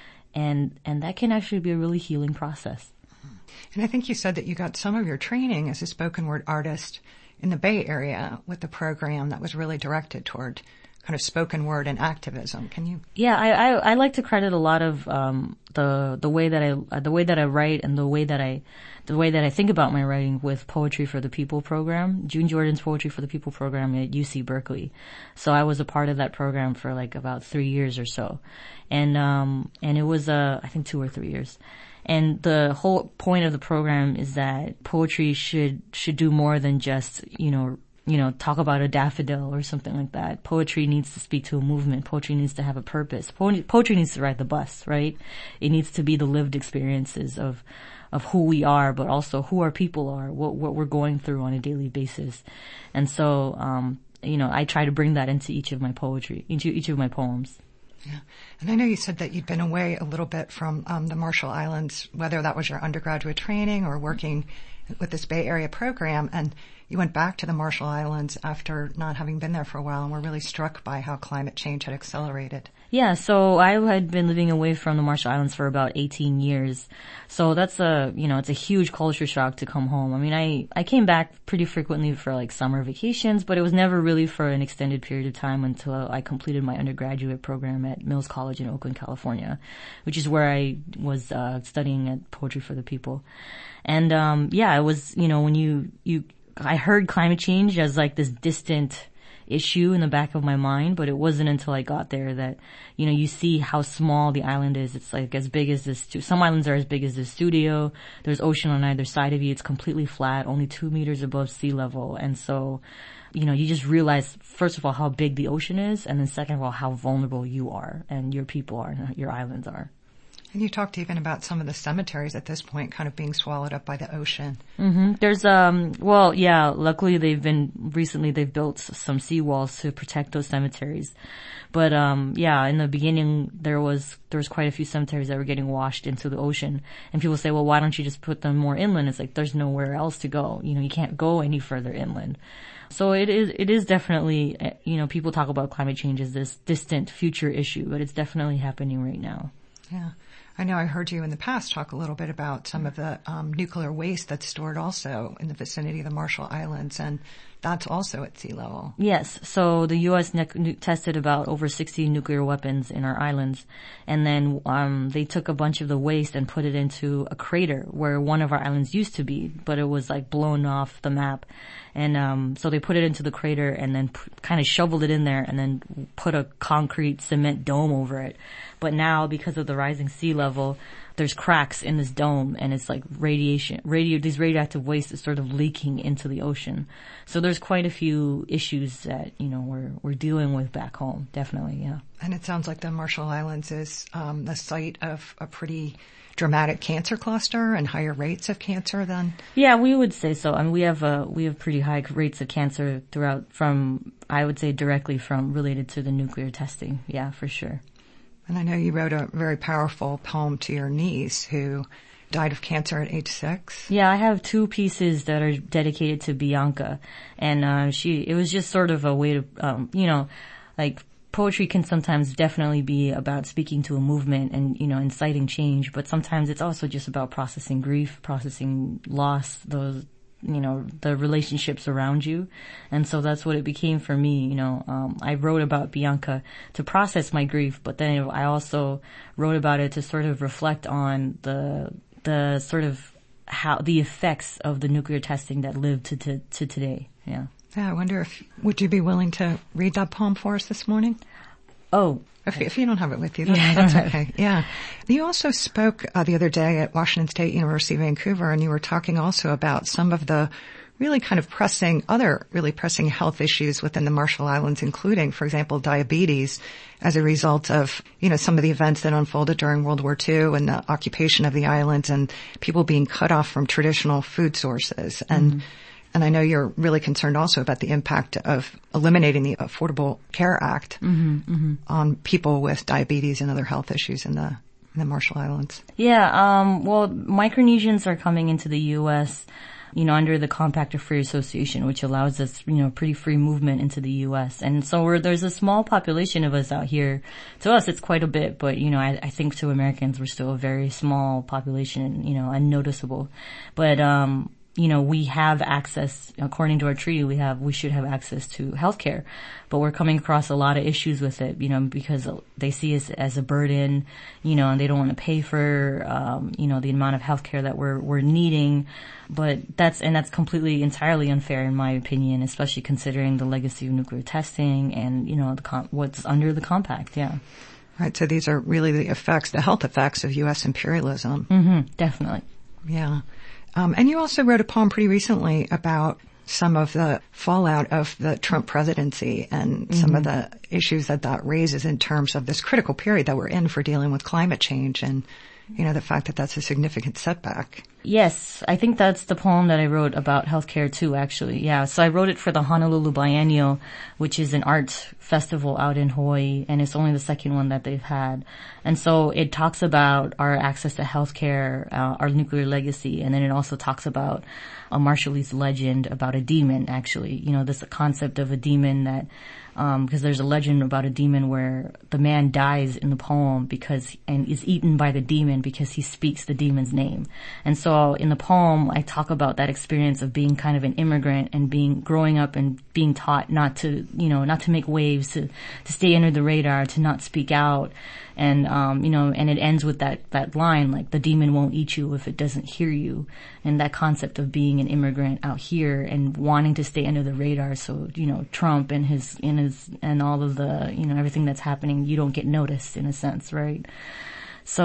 And, and that can actually be a really healing process. And I think you said that you got some of your training as a spoken word artist in the Bay Area with the program that was really directed toward kind of spoken word and activism. Can you? Yeah, I, I, I like to credit a lot of, um, the, the way that I, the way that I write and the way that I, the way that I think about my writing with Poetry for the People program, June Jordan's Poetry for the People program at U C Berkeley. So I was a part of that program for like about three years or so. And, um, and it was, uh, I think two or three years. And the whole point of the program is that poetry should, should do more than just, you know, you know, talk about a daffodil or something like that. Poetry needs to speak to a movement. Poetry needs to have a purpose. Po- poetry needs to ride the bus, right? It needs to be the lived experiences of, of who we are, but also who our people are, what, what we're going through on a daily basis. And so, um, you know, I try to bring that into each of my poetry, into each of my poems. Yeah. And I know you said that you'd been away a little bit from um, the Marshall Islands, whether that was your undergraduate training or working with this Bay Area program, and you went back to the Marshall Islands after not having been there for a while and were really struck by how climate change had accelerated. Yeah, so I had been living away from the Marshall Islands for about eighteen years. So that's a, you know, it's a huge culture shock to come home. I mean, I, I came back pretty frequently for like summer vacations, but it was never really for an extended period of time until I completed my undergraduate program at Mills College in Oakland, California, which is where I was, uh, studying at Poetry for the People. And, um, yeah, it was, you know, when you, you, I heard climate change as like this distant issue in the back of my mind, but it wasn't until I got there that, you know, you see how small the island is. It's like as big as this, stu- some islands are as big as this studio. There's ocean on either side of you. It's completely flat, only two meters above sea level. And so, you know, you just realize, first of all, how big the ocean is, and then second of all, how vulnerable you are and your people are and your islands are. And you talked even about some of the cemeteries at this point kind of being swallowed up by the ocean. Mm-hmm. There's, um, well, yeah, luckily they've been, recently they've built some seawalls to protect those cemeteries. But, um, yeah, in the beginning there was, there was quite a few cemeteries that were getting washed into the ocean. And people say, well, why don't you just put them more inland? It's like, there's nowhere else to go. You know, you can't go any further inland. So it is, it is definitely, you know, people talk about climate change as this distant future issue, but it's definitely happening right now. Yeah. I know I heard you in the past talk a little bit about some of the um, nuclear waste that's stored also in the vicinity of the Marshall Islands, and that's also at sea level. Yes. So the U S ne- tested about over sixty nuclear weapons in our islands, and then um they took a bunch of the waste and put it into a crater where one of our islands used to be, but it was like blown off the map. And um so they put it into the crater and then p- kind of shoveled it in there and then put a concrete cement dome over it. But now, because of the rising sea level, there's cracks in this dome, and it's like radiation, radio, these radioactive waste is sort of leaking into the ocean. So there's quite a few issues that, you know, we're, we're dealing with back home. Definitely, yeah. And it sounds like the Marshall Islands is, um, the site of a pretty dramatic cancer cluster and higher rates of cancer than? Yeah, we would say so. I mean, we have, uh, we have pretty high rates of cancer throughout from, I would say directly from related to the nuclear testing. Yeah, for sure. And I know you wrote a very powerful poem to your niece who died of cancer at age six. Yeah, I have two pieces that are dedicated to Bianca. And, uh, she, it was just sort of a way to, um, you know, like poetry can sometimes definitely be about speaking to a movement and, you know, inciting change, but sometimes it's also just about processing grief, processing loss, those, you know, the relationships around you. And so that's what it became for me. You know, um, I wrote about Bianca to process my grief, but then I also wrote about it to sort of reflect on the, the sort of how, the effects of the nuclear testing that lived to, to, to today. Yeah. Yeah. I wonder if, would you be willing to read that poem for us this morning? Oh. If, if you don't have it with you, that's, yeah. that's okay. Yeah. You also spoke uh, the other day at Washington State University, Vancouver, and you were talking also about some of the really kind of pressing, other really pressing health issues within the Marshall Islands, including, for example, diabetes as a result of, you know, some of the events that unfolded during World War Two and the occupation of the islands and people being cut off from traditional food sources. And mm-hmm. And I know you're really concerned also about the impact of eliminating the Affordable Care Act mm-hmm, mm-hmm. on people with diabetes and other health issues in the in the Marshall Islands. Yeah, um, well, Micronesians are coming into the U S, you know, under the Compact of Free Association, which allows us, you know, pretty free movement into the U S. And so we're, there's a small population of us out here. To us, it's quite a bit, but, you know, I, I think to Americans, we're still a very small population, you know, unnoticeable. But, um, you know, we have access, according to our treaty, we have, we should have access to healthcare, but we're coming across a lot of issues with it, you know, because they see us as a burden, you know, and they don't want to pay for, um, you know, the amount of healthcare that we're, we're needing. But that's, and that's completely, entirely unfair in my opinion, especially considering the legacy of nuclear testing and, you know, the com- what's under the compact. Yeah. Right. So these are really the effects, the health effects of U S imperialism. Mm-hmm. Definitely. Yeah. Um, and you also wrote a poem pretty recently about some of the fallout of the Trump presidency and mm-hmm. some of the issues that that raises in terms of this critical period that we're in for dealing with climate change and, you know, the fact that that's a significant setback. Yes, I think that's the poem that I wrote about healthcare too, actually. Yeah, so I wrote it for the Honolulu Biennial, which is an art festival out in Hawaii, and it's only the second one that they've had. And so it talks about our access to healthcare, uh, our nuclear legacy, and then it also talks about a Marshallese legend about a demon, actually. You know, this concept of a demon that, um, because there's a legend about a demon where the man dies in the poem because, and is eaten by the demon because he speaks the demon's name. And so in the poem, I talk about that experience of being kind of an immigrant and being, growing up and being taught not to, you know, not to make waves, to, to stay under the radar, to not speak out. And, um, you know, and it ends with that, that line, like, the demon won't eat you if it doesn't hear you. And that concept of being an immigrant out here and wanting to stay under the radar. So, you know, Trump and his, and his, and all of the, you know, everything that's happening, you don't get noticed in a sense, right? So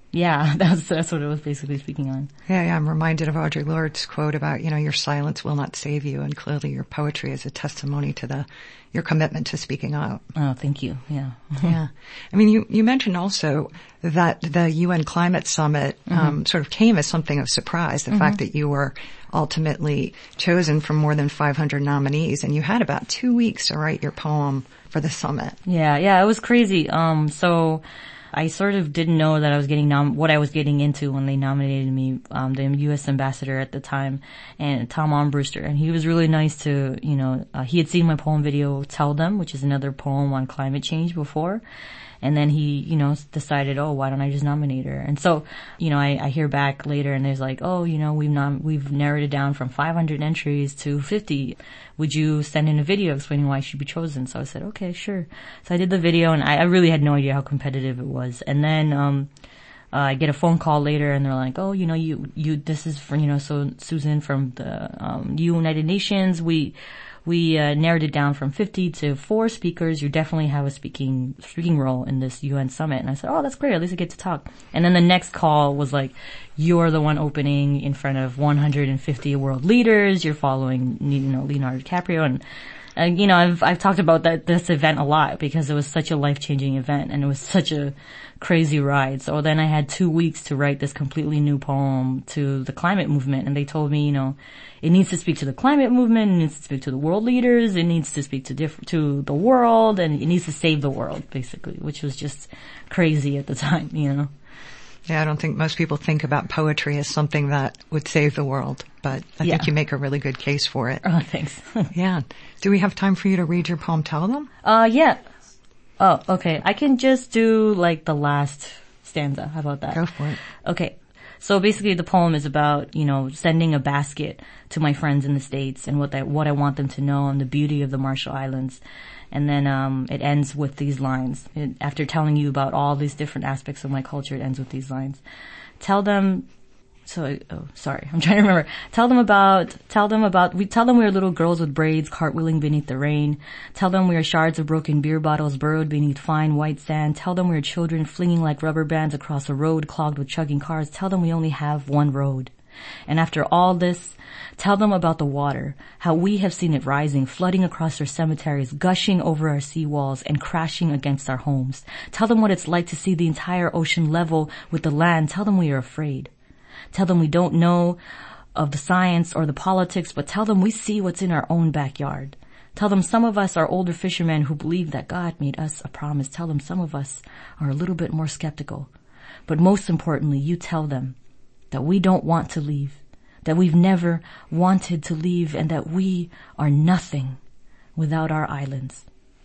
Yeah, that's that's what it was basically speaking on. Yeah, yeah, I'm reminded of Audre Lorde's quote about, you know, your silence will not save you, and clearly your poetry is a testimony to the your commitment to speaking out. Oh, thank you. Yeah. Yeah. I mean, you, you mentioned also that the U N Climate Summit um, mm-hmm. sort of came as something of surprise, the mm-hmm. fact that you were ultimately chosen from more than five hundred nominees, and you had about two weeks to write your poem for the summit. Yeah, yeah, it was crazy. Um, so I sort of didn't know that I was getting nom- what I was getting into when they nominated me, um, the U S ambassador at the time, and Tom Armbruster. And he was really nice to, you know, uh, he had seen my poem video, Tell Them, which is another poem on climate change before. And then he, you know, decided, oh, why don't I just nominate her? And so, you know, I, I hear back later and there's like, oh, you know, we've nom- we've narrowed it down from five hundred entries to fifty. Would you send in a video explaining why I should be chosen? So I said, okay, sure. So I did the video, and I, I really had no idea how competitive it was. And then, um, uh, I get a phone call later and they're like, oh, you know, you, you, this is for, you know, so Susan from the, um, United Nations. We, We uh, narrowed it down from fifty to four speakers. You definitely have a speaking speaking role in this U N summit. And I said, oh, that's great. At least I get to talk. And then the next call was like, you're the one opening in front of one hundred fifty world leaders. You're following, you know, Leonardo DiCaprio. And, uh, you know, I've I've talked about that this event a lot because it was such a life-changing event and it was such a crazy ride. So then I had two weeks to write this completely new poem to the climate movement. And they told me, you know, it needs to speak to the climate movement, it needs to speak to the world leaders, it needs to speak to diff- to the world, and it needs to save the world, basically, which was just crazy at the time, you know. Yeah, I don't think most people think about poetry as something that would save the world, but I yeah. think you make a really good case for it. Oh, thanks. Yeah. Do we have time for you to read your poem, Tell Them? Uh, yeah. Oh, okay. I can just do, like, the last stanza. How about that? Go for it. Okay. So basically the poem is about, you know, sending a basket to my friends in the States and what I, what I want them to know and the beauty of the Marshall Islands. And then, um, it ends with these lines. It, after telling you about all these different aspects of my culture, it ends with these lines. Tell them, so, oh, sorry, I'm trying to remember. Tell them about, tell them about, we tell them we are little girls with braids cartwheeling beneath the rain. Tell them we are shards of broken beer bottles burrowed beneath fine white sand. Tell them we are children flinging like rubber bands across a road clogged with chugging cars. Tell them we only have one road. And after all this, tell them about the water, how we have seen it rising, flooding across our cemeteries, gushing over our seawalls, and crashing against our homes. Tell them what it's like to see the entire ocean level with the land. Tell them we are afraid. Tell them we don't know of the science or the politics, but tell them we see what's in our own backyard. Tell them some of us are older fishermen who believe that God made us a promise. Tell them some of us are a little bit more skeptical. But most importantly, you tell them that we don't want to leave, that we've never wanted to leave, and that we are nothing without our islands.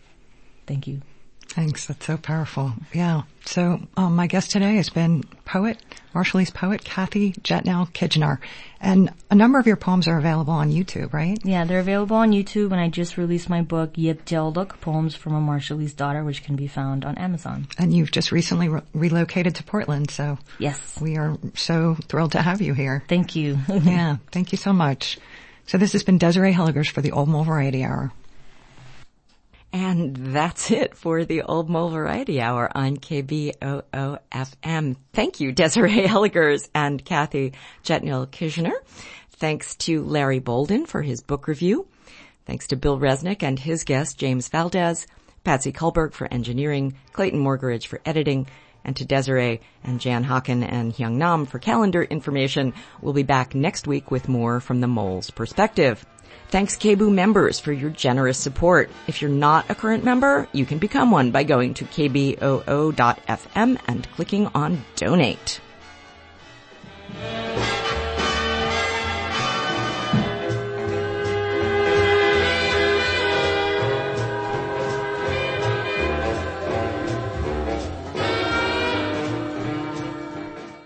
Thank you. Thanks. That's so powerful. Yeah. So, um, my guest today has been poet, Marshallese poet, Kathy Jetnell-Kijiner. And a number of your poems are available on YouTube, right? Yeah, they're available on YouTube, and I just released my book, Yip Jelduk, Poems from a Marshallese Daughter, which can be found on Amazon. And you've just recently re- relocated to Portland, so. Yes. We are so thrilled to have you here. Thank you. Yeah. Thank you so much. So this has been Desiree Hilligers for the Old Mole Variety Hour. And that's it for the Old Mole Variety Hour on K B O O F M. Thank you, Desiree Hilligers and Kathy Jetnell-Kijiner. Thanks to Larry Bolden for his book review. Thanks to Bill Resnick and his guest, James Valdez, Patsy Kullberg for engineering, Clayton Morgeridge for editing, and to Desiree and Jan Hocken and Hyung Nam for calendar information. We'll be back next week with more from the Mole's perspective. Thanks K B O O members for your generous support. If you're not a current member, you can become one by going to K B O O dot F M and clicking on Donate.